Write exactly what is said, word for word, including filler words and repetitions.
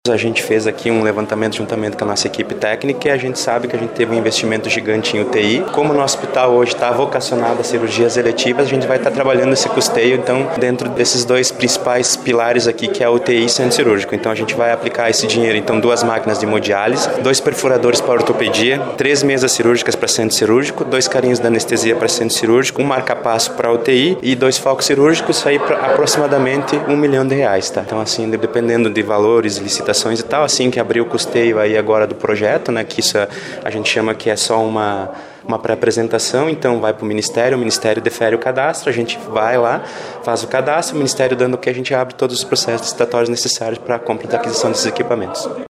A gente fez aqui um levantamento juntamente com a nossa equipe técnica e a gente sabe que a gente teve um investimento gigante em U T I. Como o nosso hospital hoje está vocacionado a cirurgias eletivas, a gente vai estar trabalhando esse custeio, então, dentro desses dois principais pilares aqui, que é a U T I e centro cirúrgico. Então, a gente vai aplicar esse dinheiro, então, duas máquinas de hemodiálise, dois perfuradores para ortopedia, três mesas cirúrgicas para centro cirúrgico, dois carrinhos de anestesia para centro cirúrgico, um marca-passo para U T I e dois focos cirúrgicos, isso aí para aproximadamente um milhão de reais, tá? Então, assim, dependendo de valores, licitações, e tal, assim que abrir o custeio aí agora do projeto, né, que isso a, a gente chama que é só uma, uma pré-apresentação, então vai para o Ministério, o Ministério defere o cadastro, a gente vai lá, faz o cadastro, o Ministério dando o que a gente abre todos os processos licitatórios necessários para a compra da aquisição desses equipamentos.